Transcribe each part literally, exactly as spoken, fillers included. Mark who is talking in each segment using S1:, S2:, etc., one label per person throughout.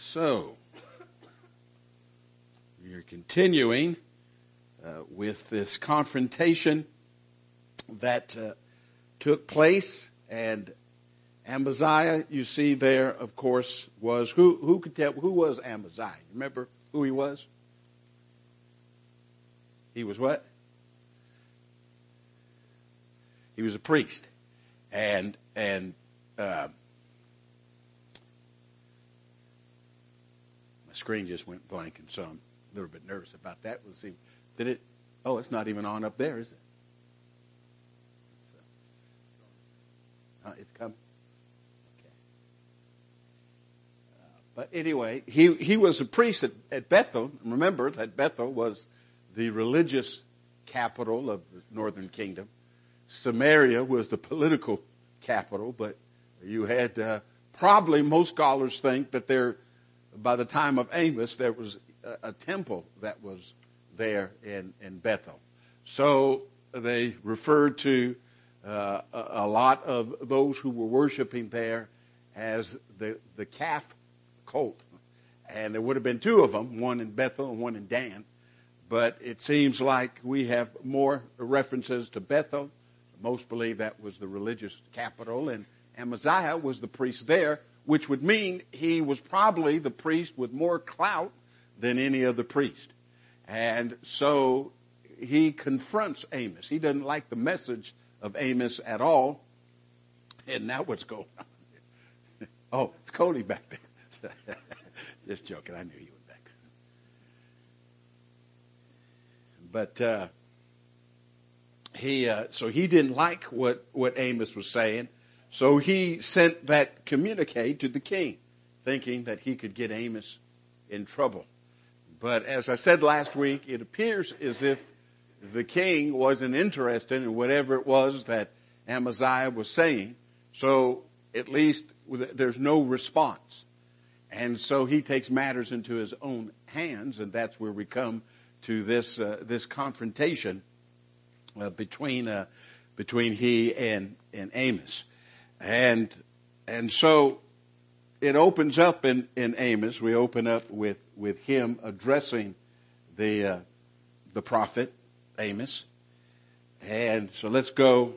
S1: So, we are continuing uh, with this confrontation that uh, took place, and Amaziah, you see there, of course, was who? Who could tell? Who was Amaziah? Remember who he was? He was what? He was a priest, and and. Uh, Screen just went blank, and so I'm a little bit nervous about that. We'll see. Did it? Oh, it's not even on up there, is it? So, uh, it's come. Okay. Uh, but anyway, he he was a priest at, at Bethel. Remember that Bethel was the religious capital of the northern kingdom. Samaria was the political capital, but you had uh, probably most scholars think that there. By the time of Amos, there was a, a temple that was there in, in Bethel. So they referred to uh, a, a lot of those who were worshiping there as the, the calf cult. And there would have been two of them, one in Bethel and one in Dan. But it seems like we have more references to Bethel. Most believe that was the religious capital, and Amaziah was the priest there, which would mean he was probably the priest with more clout than any other priest. And so he confronts Amos. He doesn't like the message of Amos at all. And now what's going on? Oh, it's Cody back there. Just joking. I knew you were back there. But uh, he, uh, so he didn't like what, what Amos was saying. So he sent that communique to the king, thinking that he could get Amos in trouble. But as I said last week, it appears as if the king wasn't interested in whatever it was that Amaziah was saying. So at least there's no response. And so he takes matters into his own hands, and that's where we come to this uh, this confrontation uh, between uh, between he and, and Amos. And, and so it opens up in, in Amos. We open up with, with him addressing the, uh, the prophet Amos. And so let's go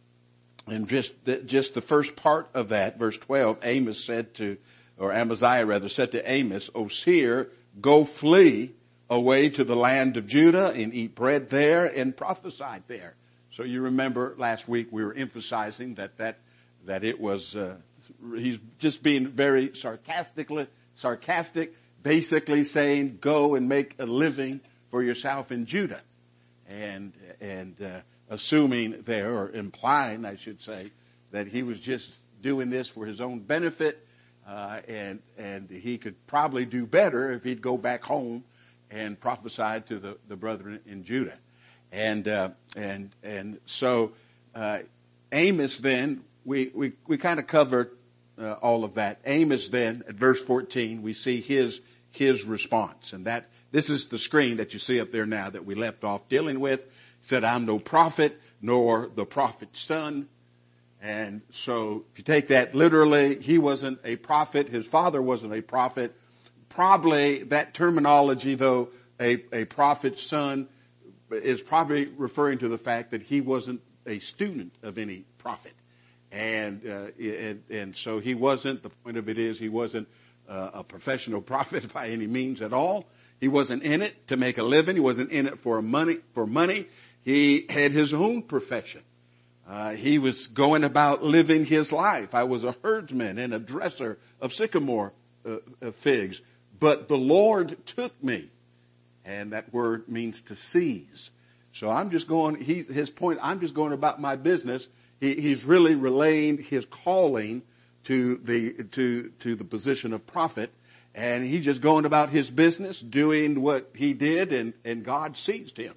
S1: and just, just the first part of that, verse twelve, Amos said to, or Amaziah rather said to Amos, O seer, go flee away to the land of Judah and eat bread there and prophesy there. So you remember last week we were emphasizing that that that it was, uh, he's just being very sarcastically, sarcastic, basically saying, go and make a living for yourself in Judah. And, and, uh, assuming there, or implying, I should say, that he was just doing this for his own benefit, uh, and, and he could probably do better if he'd go back home and prophesy to the, the brethren in Judah. And, uh, and, and so, uh, Amos then, We, we, we kind of covered uh, all of that. Amos then, at verse fourteen, we see his, his response. And that, this is the screen that you see up there now that we left off dealing with. He said, I'm no prophet, nor the prophet's son. And so, if you take that literally, he wasn't a prophet. His father wasn't a prophet. Probably, that terminology though, a, a prophet's son, is probably referring to the fact that he wasn't a student of any prophet. And, uh, and, and so he wasn't, the point of it is he wasn't uh, a professional prophet by any means at all. He wasn't in it to make a living. He wasn't in it for money, for money. He had his own profession. Uh, he was going about living his life. I was a herdsman and a dresser of sycamore uh, figs, but the Lord took me. And that word means to seize. So I'm just going, he, his point, I'm just going about my business. He, he's really relaying his calling to the, to, to the position of prophet. And he's just going about his business, doing what he did, and, and God seized him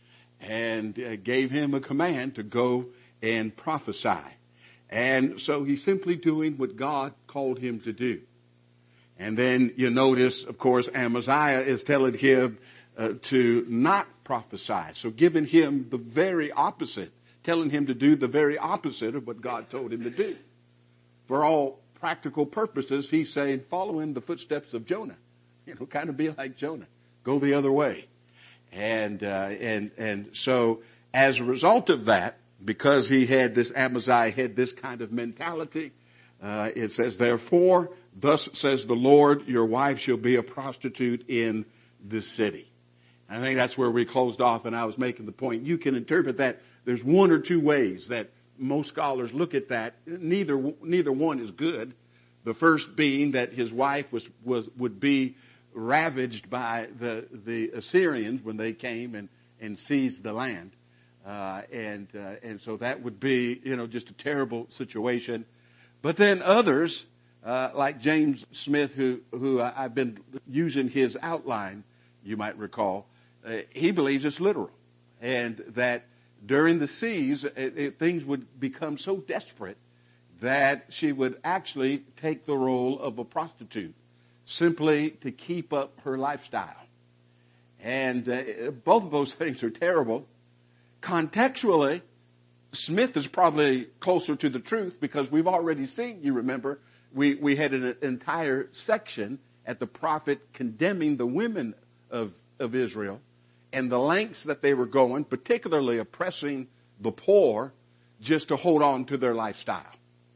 S1: and uh, gave him a command to go and prophesy. And so he's simply doing what God called him to do. And then you notice, of course, Amaziah is telling him uh, to not prophesy. So giving him the very opposite, telling him to do the very opposite of what God told him to do. For all practical purposes, he's saying, follow in the footsteps of Jonah. You know, kind of be like Jonah. Go the other way. And, uh, and, and so as a result of that, because he had this, Amaziah had this kind of mentality, uh, it says, therefore, thus says the Lord, your wife shall be a prostitute in this city. I think that's where we closed off, and I was making the point. You can interpret that. There's one or two ways that most scholars look at that. Neither, neither one is good. The first being that his wife was, was, would be ravaged by the, the Assyrians when they came and, and seized the land. Uh, and, uh, and so that would be, you know, just a terrible situation. But then others, uh, like James Smith, who, who I've been using his outline, you might recall, uh, he believes it's literal. And that during the siege, it, it, things would become so desperate that she would actually take the role of a prostitute simply to keep up her lifestyle. And uh, both of those things are terrible. Contextually, Smith is probably closer to the truth because we've already seen, you remember, we, we had an entire section at the prophet condemning the women of, of Israel and the lengths that they were going, particularly oppressing the poor just to hold on to their lifestyle.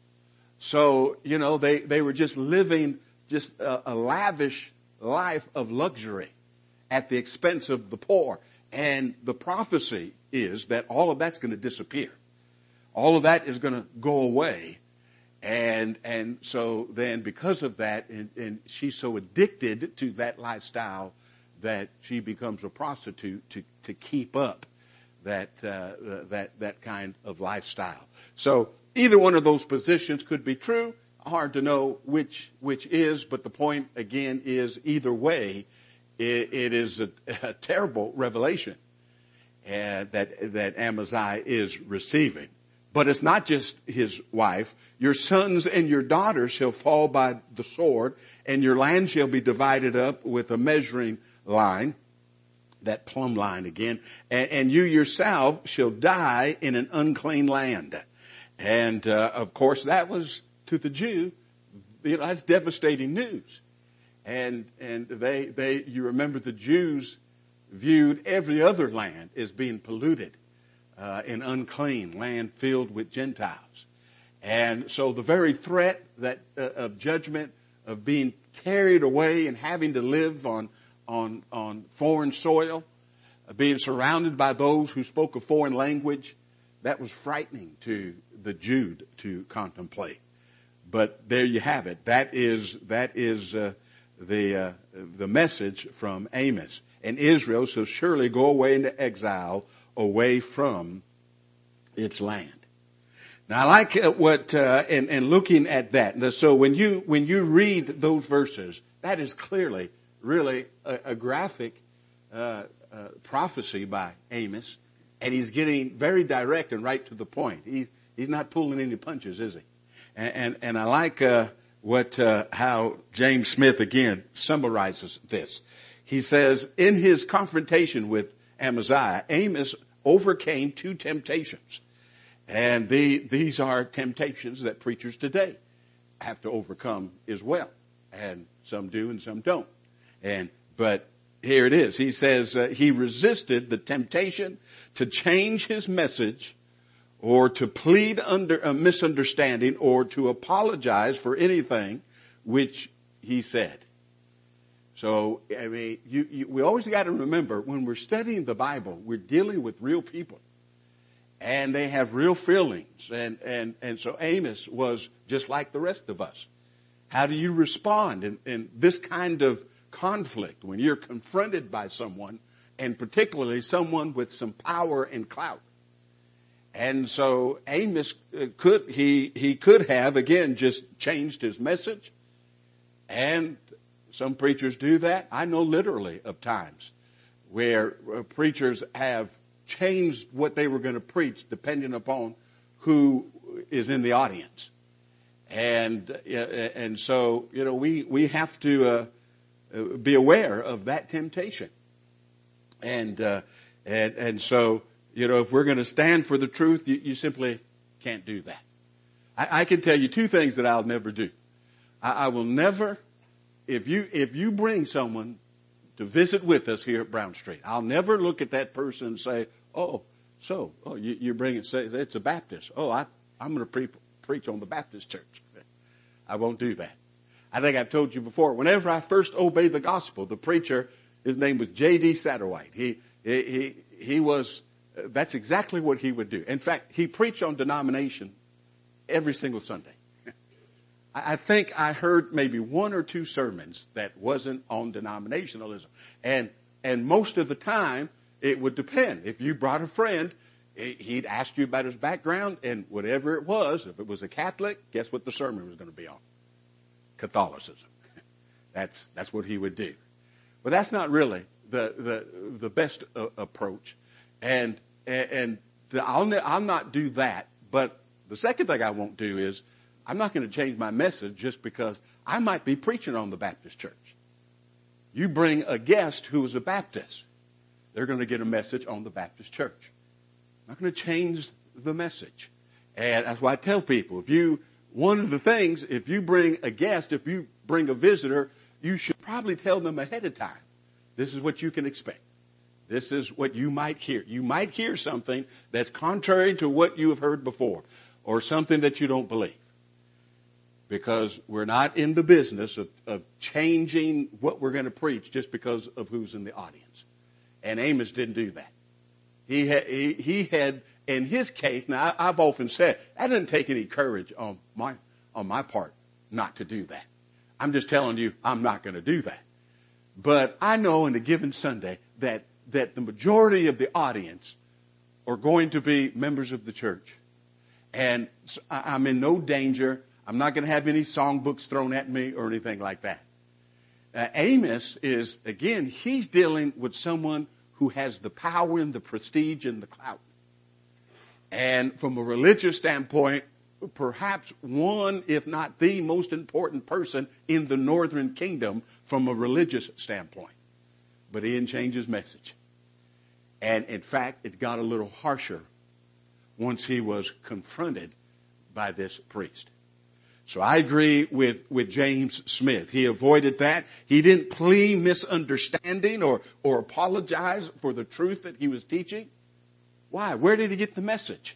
S1: So, you know, they, they were just living just a, a lavish life of luxury at the expense of the poor. And the prophecy is that all of that's going to disappear. All of that is going to go away. And, and so then because of that, and, and she's so addicted to that lifestyle that she becomes a prostitute to, to keep up that, uh, that, that kind of lifestyle. So either one of those positions could be true. Hard to know which, which is, but the point again is either way, it, it is a, a terrible revelation uh, that, that Amaziah is receiving. But it's not just his wife. Your sons and your daughters shall fall by the sword, and your land shall be divided up with a measuring line, that plumb line again, and, and you yourself shall die in an unclean land. And, uh, of course, that was to the Jew, you know, that's devastating news. And, and they, they, you remember the Jews viewed every other land as being polluted, uh, and unclean, land filled with Gentiles. And so the very threat that, uh, of judgment, of being carried away and having to live on on on foreign soil, uh, being surrounded by those who spoke a foreign language, that was frightening to the Jew to contemplate. But there you have it. That is that is uh, the uh, the message from Amos. And Israel shall surely go away into exile, away from its land. Now, I like uh, what uh, and, and looking at that. So when you when you read those verses, that is clearly really a, a graphic uh, uh, prophecy by Amos, and he's getting very direct and right to the point. He's he's not pulling any punches, is he? And and, and I like uh, what uh, how James Smith again summarizes this. He says in his confrontation with Amaziah, Amos overcame two temptations, and the, these are temptations that preachers today have to overcome as well, and some do and some don't. And, but here it is. He says, uh, he resisted the temptation to change his message or to plead under a misunderstanding or to apologize for anything which he said. So, I mean, you, you, we always got to remember when we're studying the Bible, we're dealing with real people and they have real feelings. And, and, and so Amos was just like the rest of us. How do you respond in, in this kind of conflict when you're confronted by someone, and particularly someone with some power and clout? And so Amos could, he, he could have again just changed his message, and some preachers do that. I know literally of times where preachers have changed what they were going to preach depending upon who is in the audience. And, and so, you know, we, we have to, uh, be aware of that temptation. And, uh, and, and so, you know, if we're going to stand for the truth, you, you simply can't do that. I, I can tell you two things that I'll never do. I, I will never, if you, if you bring someone to visit with us here at Brown Street, I'll never look at that person and say, oh, so, oh, you, you bring it, say it's a Baptist. Oh, I, I'm going to pre- preach on the Baptist church. I won't do that. I think I've told you before, whenever I first obeyed the gospel, the preacher, his name was J D Satterwhite. He, he, he, he was, uh, that's exactly what he would do. In fact, he preached on denomination every single Sunday. I, I think I heard maybe one or two sermons that wasn't on denominationalism. And, and most of the time, it would depend. If you brought a friend, he'd ask you about his background, and whatever it was, if it was a Catholic, guess what the sermon was going to be on? Catholicism. That's, that's what he would do. But that's not really the, the, the best uh, approach. And, and the, I'll, I'll not do that. But the second thing I won't do is I'm not going to change my message just because I might be preaching on the Baptist church. You bring a guest who is a Baptist, they're going to get a message on the Baptist church. I'm not going to change the message. And that's why I tell people, if you, one of the things, if you bring a guest, if you bring a visitor, you should probably tell them ahead of time, this is what you can expect. This is what you might hear. You might hear something that's contrary to what you have heard before, or something that you don't believe. Because we're not in the business of, of changing what we're going to preach just because of who's in the audience. And Amos didn't do that. He had, he, he had, in his case, now I, I've often said, that doesn't take any courage on my, on my part not to do that. I'm just telling you, I'm not going to do that. But I know in a given Sunday that, that the majority of the audience are going to be members of the church. And so I'm in no danger. I'm not going to have any songbooks thrown at me or anything like that. Uh, Amos is, again, he's dealing with someone who has the power and the prestige and the clout. And from a religious standpoint, perhaps one, if not the most important person in the northern kingdom from a religious standpoint. But he didn't change his message. And in fact, it got a little harsher once he was confronted by this priest. So I agree with, with James Smith. He avoided that. He didn't plead misunderstanding or, or apologize for the truth that he was teaching. Why? Where did he get the message?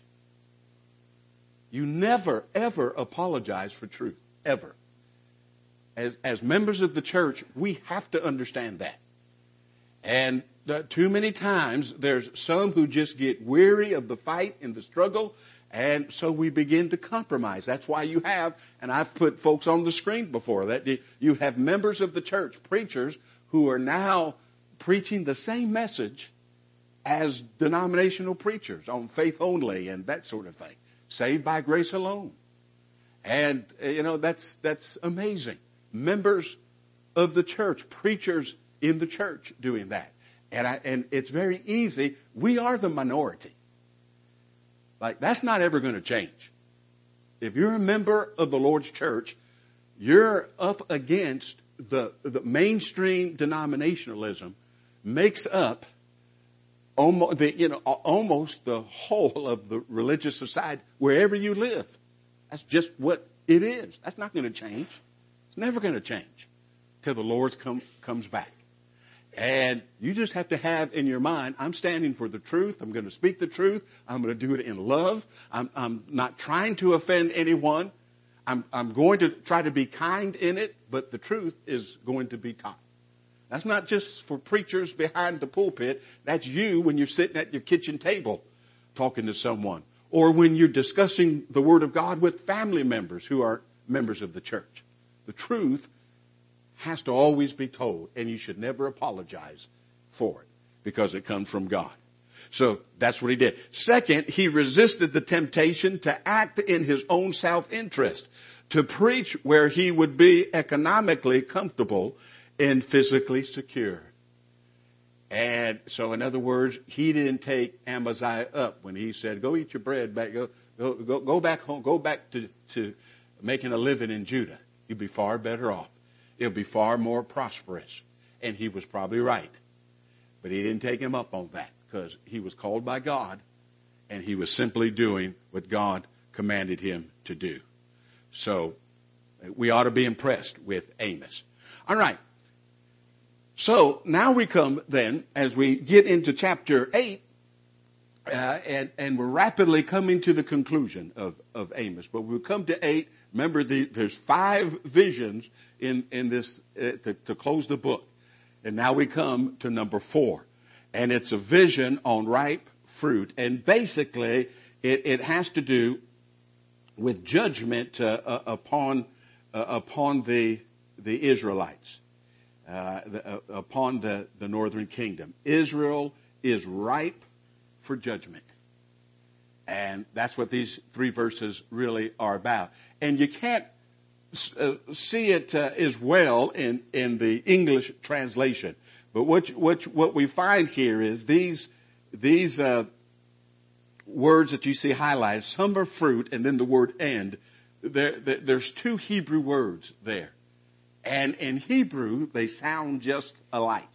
S1: You never, ever apologize for truth. Ever. As, as members of the church, we have to understand that. And uh, too many times, there's some who just get weary of the fight and the struggle, and so we begin to compromise. That's why you have, and I've put folks on the screen before, that you have members of the church, preachers, who are now preaching the same message as denominational preachers on faith only and that sort of thing. Saved by grace alone. And, you know, that's, that's amazing. Members of the church, preachers in the church doing that. And I, and it's very easy. We are the minority. Like, that's not ever going to change. If you're a member of the Lord's church, you're up against the, the mainstream denominationalism makes up almost the, you know, almost the whole of the religious society wherever you live. That's just what it is. That's not going to change. It's never going to change till the Lord come, comes back. And you just have to have in your mind, I'm standing for the truth. I'm going to speak the truth. I'm going to do it in love. I'm, I'm not trying to offend anyone. I'm, I'm going to try to be kind in it, but the truth is going to be taught. That's not just for preachers behind the pulpit. That's you when you're sitting at your kitchen table talking to someone, or when you're discussing the Word of God with family members who are members of the church. The truth has to always be told, and you should never apologize for it because it comes from God. So that's what he did. Second, he resisted the temptation to act in his own self-interest, to preach where he would be economically comfortable and physically secure. And so, in other words, he didn't take Amaziah up when he said, go eat your bread back, go, go, go, go back home, go back to, to making a living in Judah. You'll be far better off. It'll be far more prosperous. And he was probably right. But he didn't take him up on that because he was called by God and he was simply doing what God commanded him to do. So We ought to be impressed with Amos. All right. So now we come then, as we get into chapter eight, uh, and, and we're rapidly coming to the conclusion of, of Amos. But we'll come to eight. Remember, the, there's five visions in, in this, uh, to, to close the book. And now we come to number four. And it's a vision on ripe fruit. And basically, it, it has to do with judgment uh, uh, upon uh, upon the the Israelites, uh, the, uh, upon the, the northern kingdom. Israel is ripe for judgment. And that's what these three verses really are about. And you can't uh, see it uh, as well in, in the English translation. But what, what, what we find here is these, these, uh, words that you see highlighted, some are fruit and then the word end. There, there, there's two Hebrew words there. And in Hebrew, they sound just alike.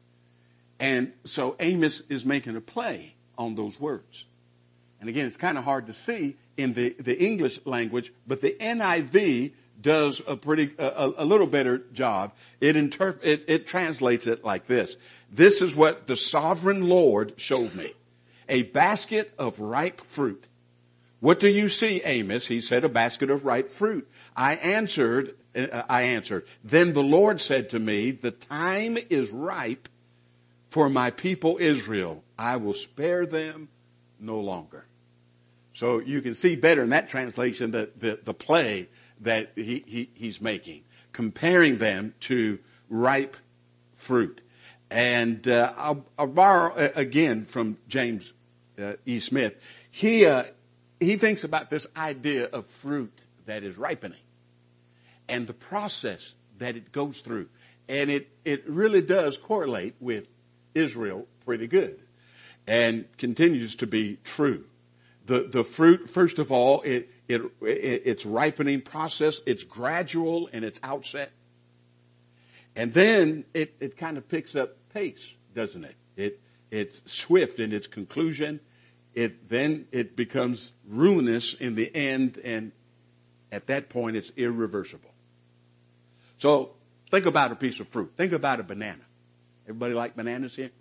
S1: And so Amos is making a play on those words. And again, it's kind of hard to see in the, the English language, but the N I V does a pretty, a, a little better job. It, interp- it, it translates it like this. This is what the sovereign Lord showed me. A basket of ripe fruit. What do you see, Amos? He said, a basket of ripe fruit. I answered, uh, I answered. Then the Lord said to me, the time is ripe for my people Israel. I will spare them no longer. So you can see better in that translation the, the, the play that he, he, he's making, comparing them to ripe fruit. And uh, I'll, I'll borrow uh, again from James uh, E. Smith. He uh, he thinks about this idea of fruit that is ripening and the process that it goes through, and it it really does correlate with Israel pretty good, and continues to be true. The the fruit, first of all, it it, it its ripening process, it's gradual in its outset, and then it it kind of picks up pace, doesn't it? It it's swift in its conclusion. It then it becomes ruinous in the end, and at that point it's irreversible. So think about a piece of fruit. Think about a banana. Everybody like bananas here?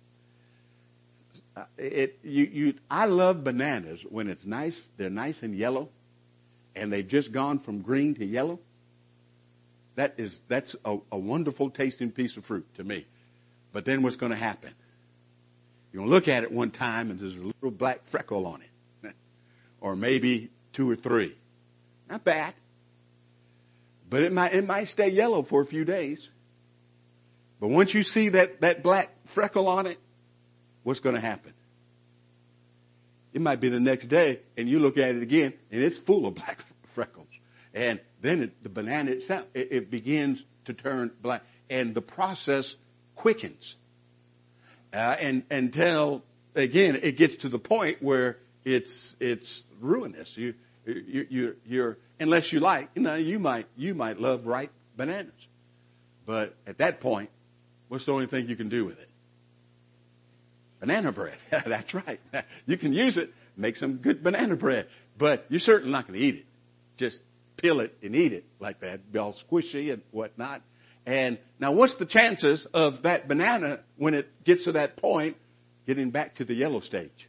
S1: Uh, it you you I love bananas when it's nice. They're nice and yellow, and they've just gone from green to yellow. That is that's a, a wonderful tasting piece of fruit to me. But then what's going to happen? You're going to look at it one time and there's a little black freckle on it. Or maybe two or three. Not bad. But it might, it might stay yellow for a few days. But once you see that, that black freckle on it, what's going to happen? It might be the next day and you look at it again and it's full of black freckles. And then it, the banana itself, it, it begins to turn black. And the process quickens. Uh, and until again it gets to the point where it's it's ruinous. You you you you're unless you like, you know, you might you might love ripe bananas, but at that point, what's the only thing you can do with it? Banana bread. That's right. You can use it, make some good banana bread, but you're certainly not going to eat it. Just peel it and eat it like that, be all squishy and whatnot. And now what's the chances of that banana, when it gets to that point, getting back to the yellow stage?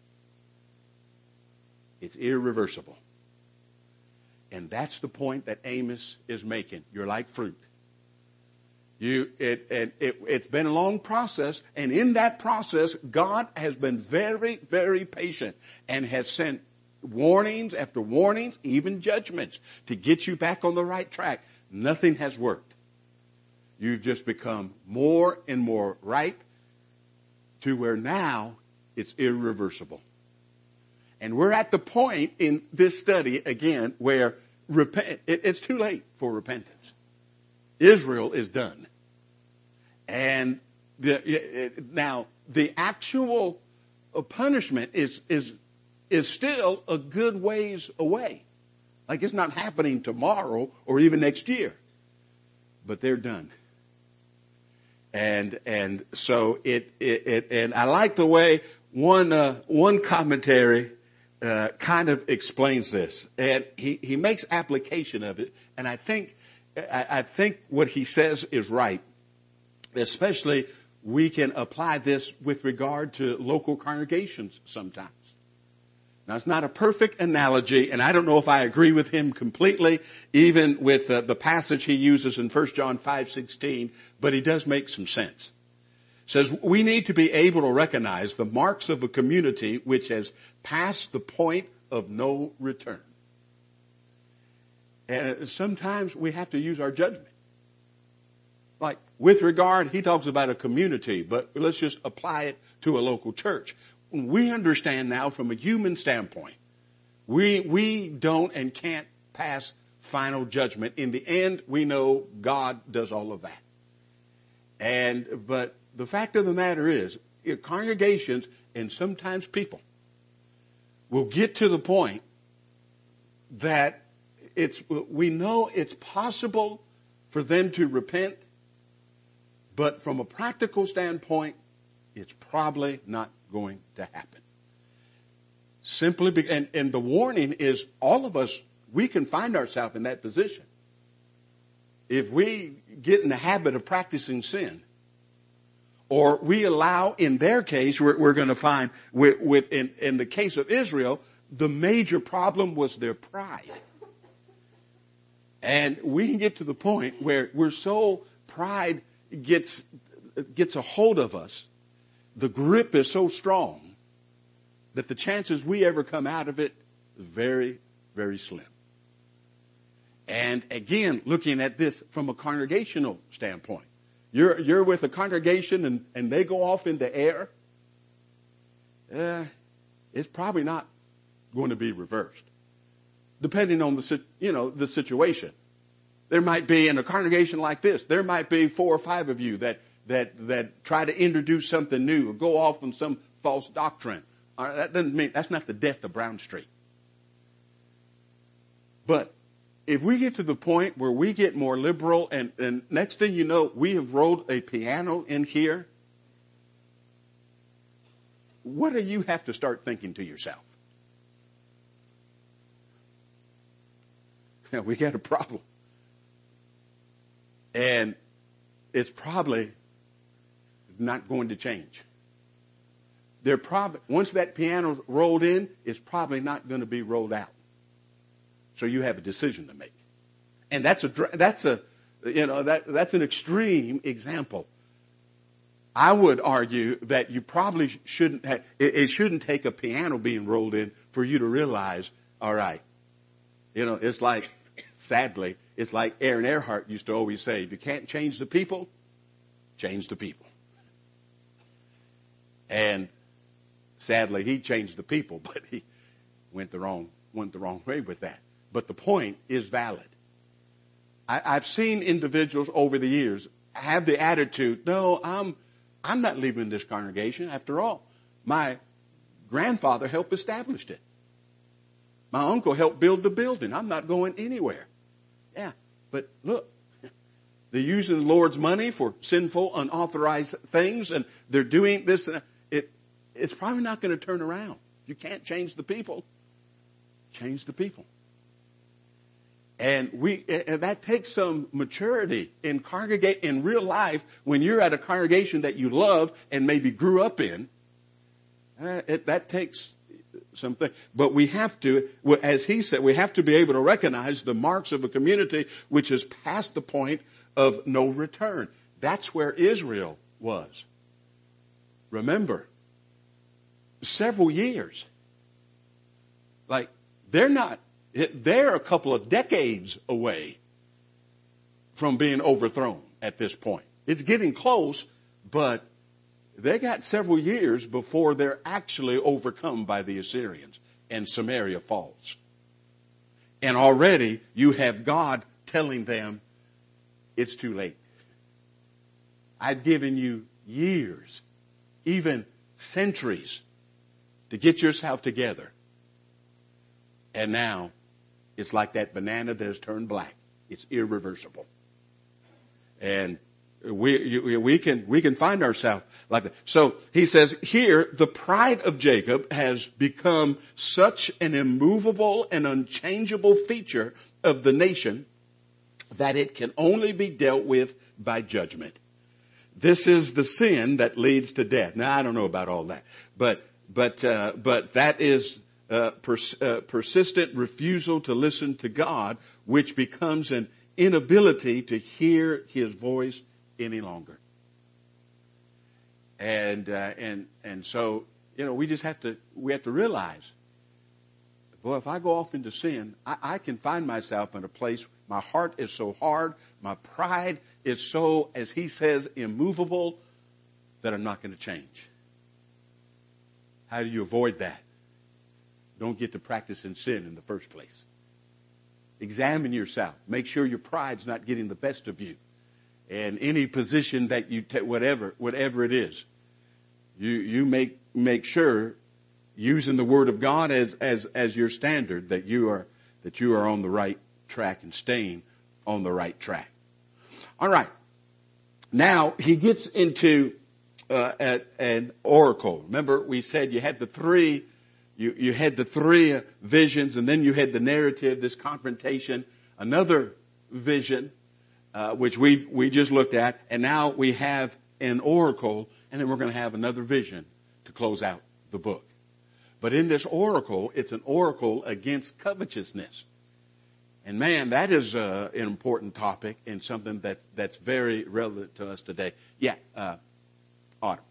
S1: It's irreversible. And that's the point that Amos is making. You're like fruit. You, it, it, it, it's been a long process, and in that process, God has been very, very patient and has sent warnings after warnings, even judgments, to get you back on the right track. Nothing has worked. You've just become more and more ripe to where now it's irreversible. And we're at the point in this study, again, where repent, it, it's too late for repentance. Israel is done. And the, it, now the actual punishment is, is, is still a good ways away. Like it's not happening tomorrow or even next year. But they're done. And, and so it, it, it and I like the way one, uh, one commentary uh, kind of explains this, and he, he makes application of it. And I think I, I think what he says is right. Especially, we can apply this with regard to local congregations sometimes. Now, it's not a perfect analogy, and I don't know if I agree with him completely, even with uh, the passage he uses in First John five sixteen, but he does make some sense. It says, we need to be able to recognize the marks of a community which has passed the point of no return. And sometimes we have to use our judgment. Like, with regard, he talks about a community, but let's just apply it to a local church. We understand now from a human standpoint, we, we don't and can't pass final judgment. In the end, we know God does all of that. And, but the fact of the matter is, congregations and sometimes people will get to the point that it's, we know it's possible for them to repent, but from a practical standpoint, it's probably not going to happen. Simply, be, and, and the warning is all of us, we can find ourselves in that position. If we get in the habit of practicing sin, or we allow, in their case, we're, we're going to find, with, with in, in the case of Israel, the major problem was their pride. And we can get to the point where we're so, pride gets, gets a hold of us, the grip is so strong that the chances we ever come out of it is very, very slim. And again, looking at this from a congregational standpoint, you're, you're with a congregation and, and they go off into air, uh, it's probably not going to be reversed, depending on the, you know, the situation. There might be, in a congregation like this, there might be four or five of you that that that try to introduce something new or go off on some false doctrine. Uh, that doesn't mean, that's not the death of Brown Street. But if we get to the point where we get more liberal and, and next thing you know, we have rolled a piano in here, what do you have to start thinking to yourself? Yeah, we got a problem. And it's probably not going to change. They're probably, once that piano's rolled in, it's probably not going to be rolled out. So you have a decision to make. And that's a, that's a, you know, that, that's an extreme example. I would argue that you probably shouldn't have, it, it shouldn't take a piano being rolled in for you to realize, all right, you know, it's like, sadly, it's like Aaron Earhart used to always say, if you can't change the people, change the people. And sadly, he changed the people, but he went the wrong, went the wrong way with that. But the point is valid. I, I've seen individuals over the years have the attitude, no, I'm, I'm not leaving this congregation. After all, my grandfather helped establish it. My uncle helped build the building. I'm not going anywhere. Yeah, but look, they're using the Lord's money for sinful, unauthorized things, and they're doing this. And it, it's probably not going to turn around. You can't change the people. Change the people. And we, and that takes some maturity in congregate, in real life, when you're at a congregation that you love and maybe grew up in. Uh, it, that takes something, but we have to, as he said, we have to be able to recognize the marks of a community which is past the point of no return. That's where Israel was. Remember, several years. Like, they're not, they're a couple of decades away from being overthrown at this point. It's getting close, but they got several years before they're actually overcome by the Assyrians and Samaria falls. And already you have God telling them it's too late. I've given you years, even centuries, to get yourself together. And now it's like that banana that has turned black. It's irreversible. And we, we can, we can find ourselves like that. So he says here, the pride of Jacob has become such an immovable and unchangeable feature of the nation that it can only be dealt with by judgment. This is the sin that leads to death. Now, I don't know about all that, but, but, uh, but that is, uh, pers- uh, persistent refusal to listen to God, which becomes an inability to hear his voice any longer. And, uh, and, and so, you know, we just have to, we have to realize, boy, if I go off into sin, I, I can find myself in a place, my heart is so hard, my pride is so, as he says, immovable, that I'm not going to change. How do you avoid that? Don't get to practice in sin in the first place. Examine yourself. Make sure your pride's not getting the best of you. And any position that you take, whatever, whatever it is, you, you make, make sure, using the Word of God as, as, as your standard, that you are, that you are on the right track and staying on the right track. All right. Now, he gets into, uh, a, an oracle. Remember, we said you had the three, you, you had the three visions, and then you had the narrative, this confrontation, another vision, uh, which we, we just looked at, and now we have an oracle, and then we're going to have another vision to close out the book. But in this oracle, it's an oracle against covetousness. And man, that is uh, an important topic and something that, that's very relevant to us today. Yeah, uh, Autumn.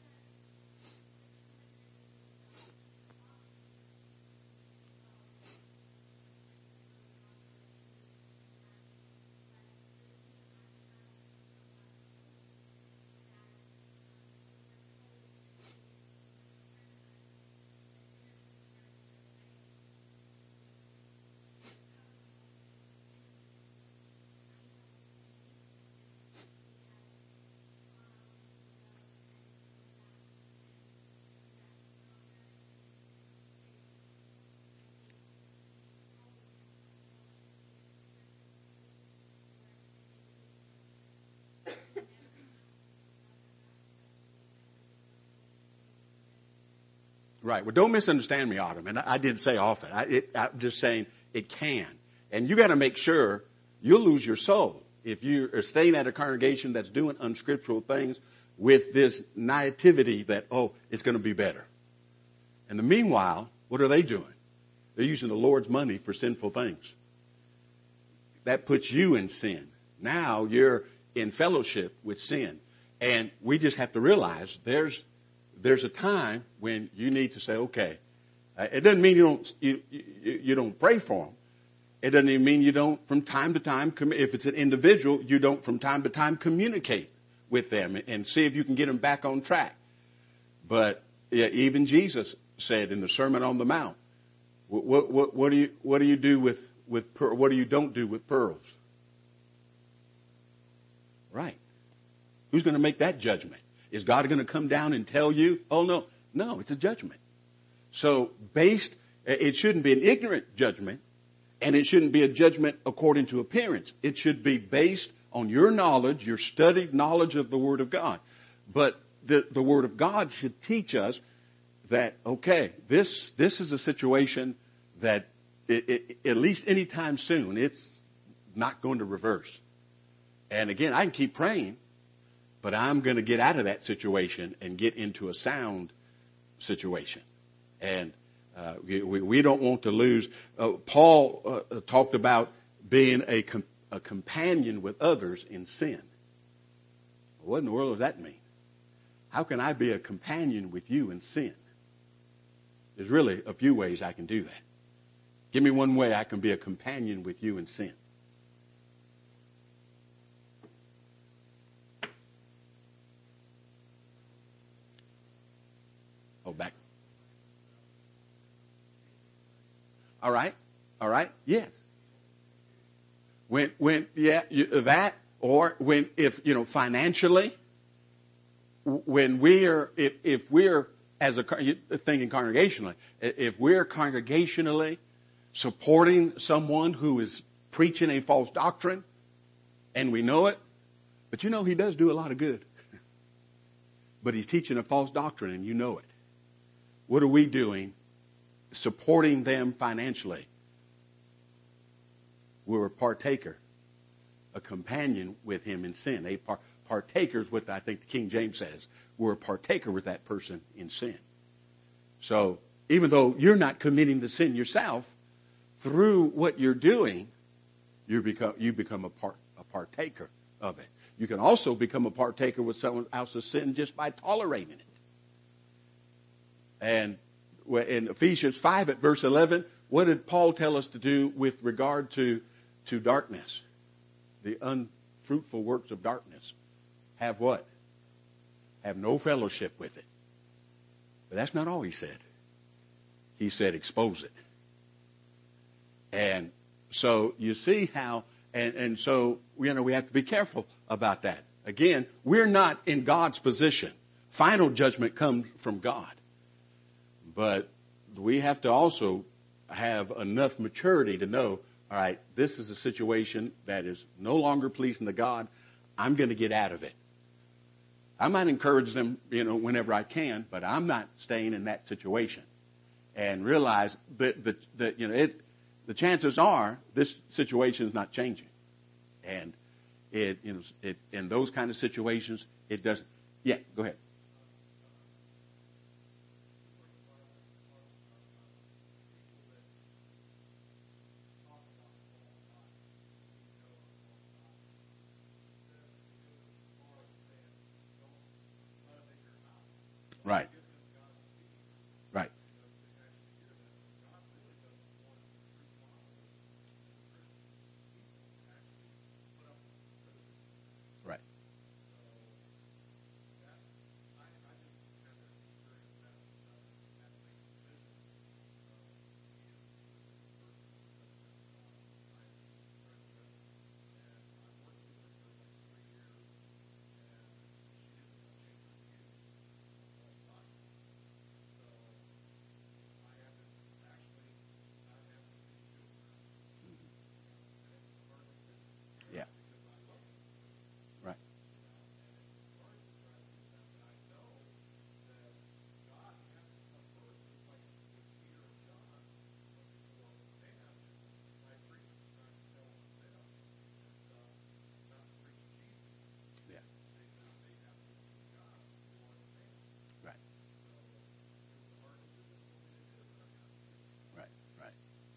S1: Right. Well, don't misunderstand me, Autumn. And I, I didn't say often. I, it, I'm just saying it can. And you got to make sure you'll lose your soul if you are staying at a congregation that's doing unscriptural things with this naivety that, oh, it's going to be better. And the meanwhile, what are they doing? They're using the Lord's money for sinful things. That puts you in sin. Now you're in fellowship with sin. And we just have to realize there's There's a time when you need to say, okay, uh, it doesn't mean you don't, you, you, you don't pray for them. It doesn't even mean you don't from time to time, com- if it's an individual, you don't from time to time communicate with them and, and see if you can get them back on track. But yeah, even Jesus said in the Sermon on the Mount, what, what, what, what do you, what do you do with, with, per- what do you don't do with pearls? Right. Who's going to make that judgment? Is God going to come down and tell you? Oh, no. No, it's a judgment. So based, it shouldn't be an ignorant judgment, and it shouldn't be a judgment according to appearance. It should be based on your knowledge, your studied knowledge of the Word of God. But the, the Word of God should teach us that, okay, this, this is a situation that it, it, at least anytime soon, it's not going to reverse. And again, I can keep praying, but I'm going to get out of that situation and get into a sound situation. And uh, we, we don't want to lose. Uh, Paul uh, talked about being a, com- a companion with others in sin. What in the world does that mean? How can I be a companion with you in sin? There's really a few ways I can do that. Give me one way I can be a companion with you in sin. Oh, back. All right. All right. Yes. When, when, yeah, you, that, or when, if, you know, financially, when we're, if, if we're, as a, thinking congregationally, if we're congregationally supporting someone who is preaching a false doctrine, and we know it, but you know, he does do a lot of good. but he's teaching a false doctrine and you know it. What are we doing? Supporting them financially. We're a partaker, a companion with him in sin. A par- partaker is what I think the King James says. We're a partaker with that person in sin. So even though you're not committing the sin yourself, through what you're doing, you become you become a part a partaker of it. You can also become a partaker with someone else's sin just by tolerating it. And in Ephesians five at verse eleven, what did Paul tell us to do with regard to, to darkness? The unfruitful works of darkness. Have what? Have no fellowship with it. But that's not all he said. He said expose it. And so you see how, and, and so, you know, we have to be careful about that. Again, we're not in God's position. Final judgment comes from God. But we have to also have enough maturity to know, all right, this is a situation that is no longer pleasing to God. I'm going to get out of it. I might encourage them, you know, whenever I can, but I'm not staying in that situation. And realize that, that, that you know, it, the chances are this situation is not changing. And it, you know, it, in those kind of situations, it doesn't. Yeah, go ahead. Right. Right. Right. Yeah. Right. Yeah. Right. Right. Right.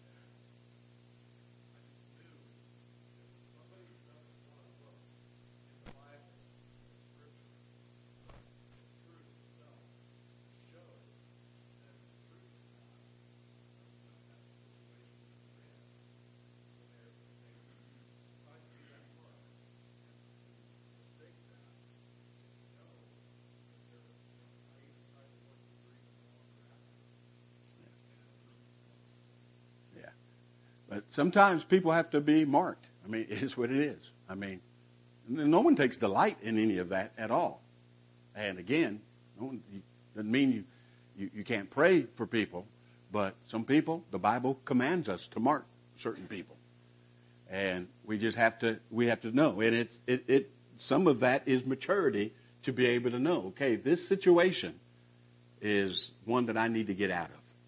S1: Yeah. But sometimes people have to be marked. I mean, it is what it is. I mean, no one takes delight in any of that at all. And again, no one, doesn't mean you, you, you can't pray for people, but some people, the Bible commands us to mark certain people. And we just have to, we have to know. And it, it, it, some of that is maturity to be able to know, okay, this situation is one that I need to get out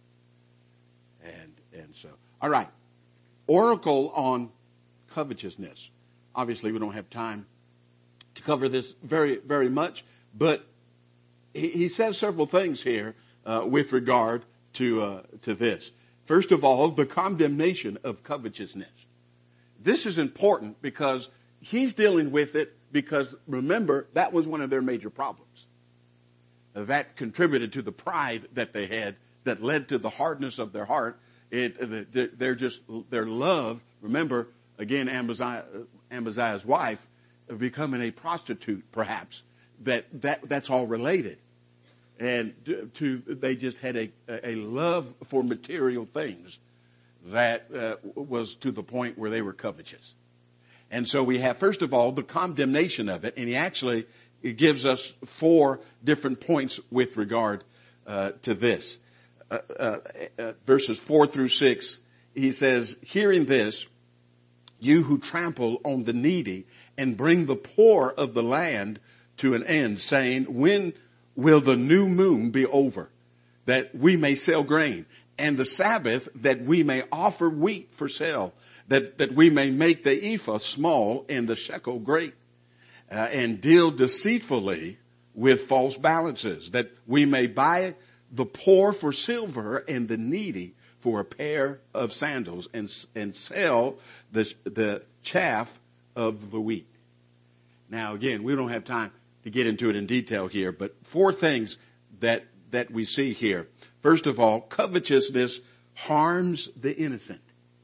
S1: of. And, and so, all right. Oracle on covetousness. Obviously, we don't have time to cover this very, very much, but he, he says several things here uh, with regard to uh, to this. First of all, the condemnation of covetousness. This is important because he's dealing with it because, remember, that was one of their major problems. Uh, that contributed to the pride that they had that led to the hardness of their heart. It, they're just, their love, remember, again, Amaziah, Amaziah's wife, becoming a prostitute, perhaps, that, that that's all related. And to, they just had a, a love for material things that uh, was to the point where they were covetous. And so we have, first of all, the condemnation of it, and he actually it gives us four different points with regard uh, to this. Uh, uh, uh, verses four through six, he says, hearing this, you who trample on the needy and bring the poor of the land to an end, saying, when will the new moon be over, that we may sell grain, and the Sabbath, that we may offer wheat for sale, that, that we may make the ephah small and the shekel great, uh, and deal deceitfully with false balances, that we may buy the poor for silver and the needy for a pair of sandals, and, and sell the, the chaff of the wheat. Now again, we don't have time to get into it in detail here, but four things that, that we see here. First of all, covetousness harms the innocent.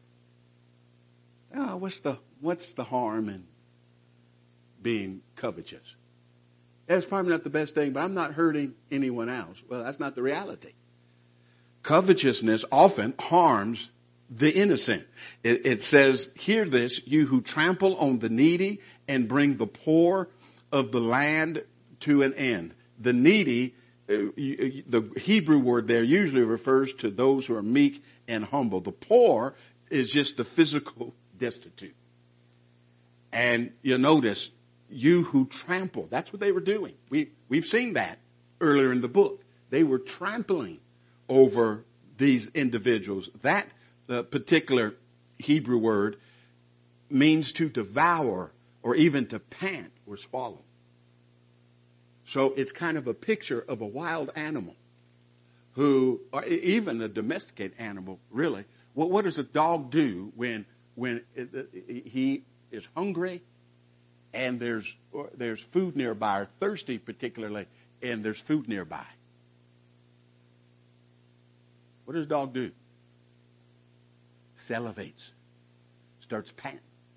S1: Oh, what's the, what's the harm in being covetous? That's probably not the best thing, but I'm not hurting anyone else. Well, that's not the reality. Covetousness often harms the innocent. It, it says, hear this, you who trample on the needy and bring the poor of the land to an end. The needy, uh, you, the Hebrew word there usually refers to those who are meek and humble. The poor is just the physical destitute. And you'll notice, you who trample, that's what they were doing. We, we've seen that earlier in the book. They were trampling over these individuals. That uh, particular Hebrew word means to devour or even to pant or swallow. So it's kind of a picture of a wild animal who, or even a domesticated animal, really. Well, what does a dog do when, when it, it, he is hungry and there's, or there's food nearby, or thirsty particularly, and there's food nearby? What does a dog do? Salivates. Starts panting.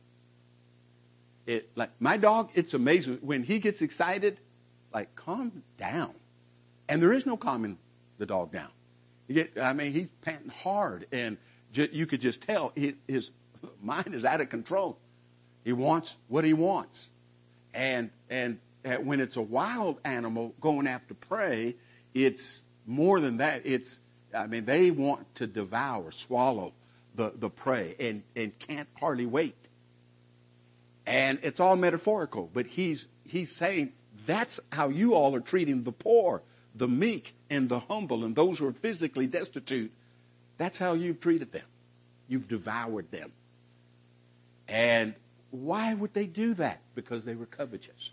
S1: It, like, my dog, it's amazing. When he gets excited, like, calm down. And there is no calming the dog down. You get, I mean, he's panting hard, and ju- you could just tell his, his mind is out of control. He wants what he wants. And, and uh, when it's a wild animal going after prey, it's more than that. It's, I mean, they want to devour, swallow the, the prey, and, and can't hardly wait. And it's all metaphorical, but he's, he's saying that's how you all are treating the poor, the meek, and the humble, and those who are physically destitute. That's how you've treated them. You've devoured them. And why would they do that? Because they were covetous.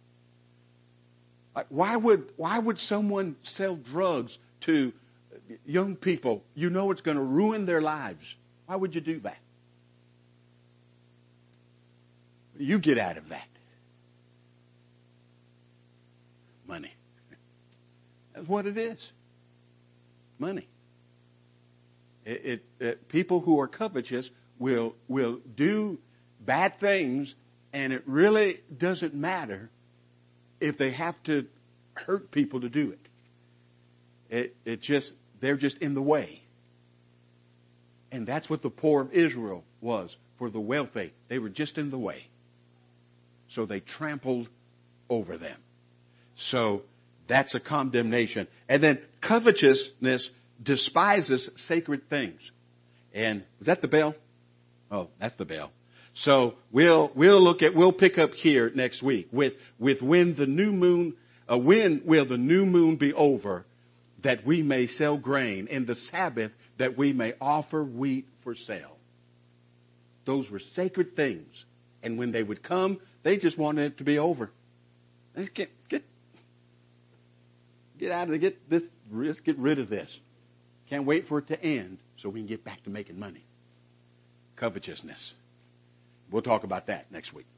S1: Why would, why would someone sell drugs to young people? You know it's going to ruin their lives. Why would you do that? You get out of that. Money. That's what it is. Money. It, it, it, people who are covetous will, will do bad things, and it really doesn't matter if they have to hurt people to do it. It, it just, they're just in the way. And that's what the poor of Israel was for the wealthy. They were just in the way. So they trampled over them. So that's a condemnation. And then covetousness despises sacred things. And is that the bell? Oh, that's the bell. So we'll, we'll look at, we'll pick up here next week with, with when the new moon, uh, when will the new moon be over, that we may sell grain, and the Sabbath that we may offer wheat for sale. Those were sacred things. And when they would come, they just wanted it to be over. Get, get, get out of it. Get this, let's get rid of this. Can't wait for it to end so we can get back to making money. Covetousness. We'll talk about that next week.